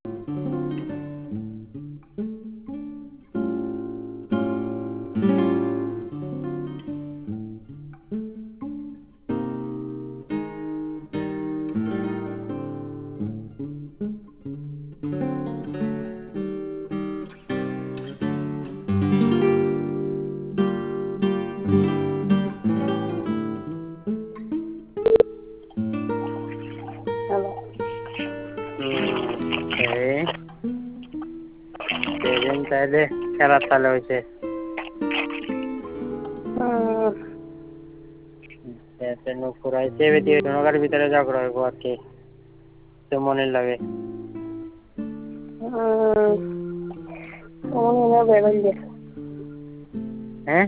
সেদিন তাইলে খেলার তালে হয়েছে। নুপুর আইছে নৌকার ভিতরে ঝগড়া হইব আর কি, তো মনে লাগে। হ্যাঁ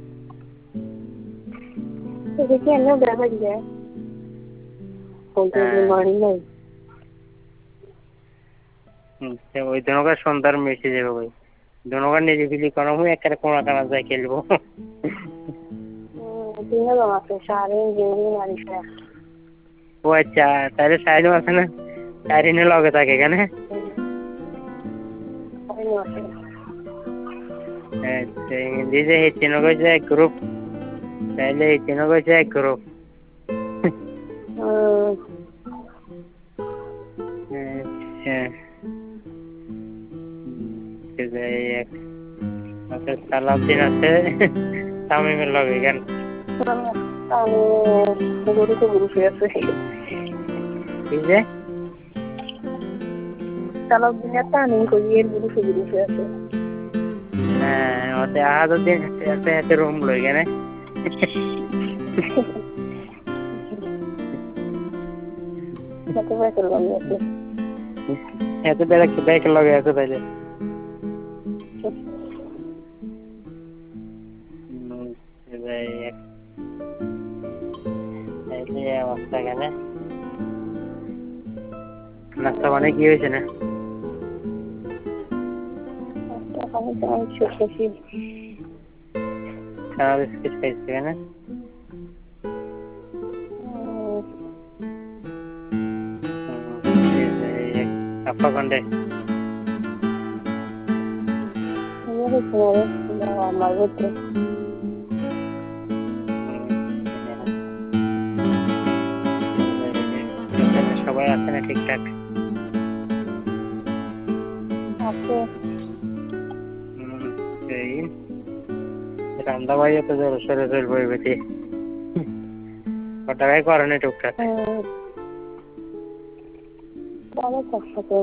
ওই দনকার সন্ধ্যার মেসে যাবে ভাই, দনকার নিজে ফিলি করা মুই একটা কোনা কানা যায় খেলবো। ও আচ্ছা, তাহলে সাইডও আছে না, সাইডিনে লগে থাকে এখানে। হিন্দি যে হিচিনো কইছে এক গ্রুপ, তাইলে হিচিনো কইছে এক গ্রুপ। সালাউদ্দিন আছে তামিমের লগে কেন আহাদুদ্দিন হাতে রুম লই কেন এত ব্যাগ লগে আছে তাইলে অবস্থা কেন নাস্তা মানে কি হয়েছে না বিস্কিট খাইছে কেন আপা কন্ডে সবাই আছে না ঠিকঠাক রান্দা ভাইয়া তো জোর সরে চলবো বেশি কটাকাই করে না টুকটাক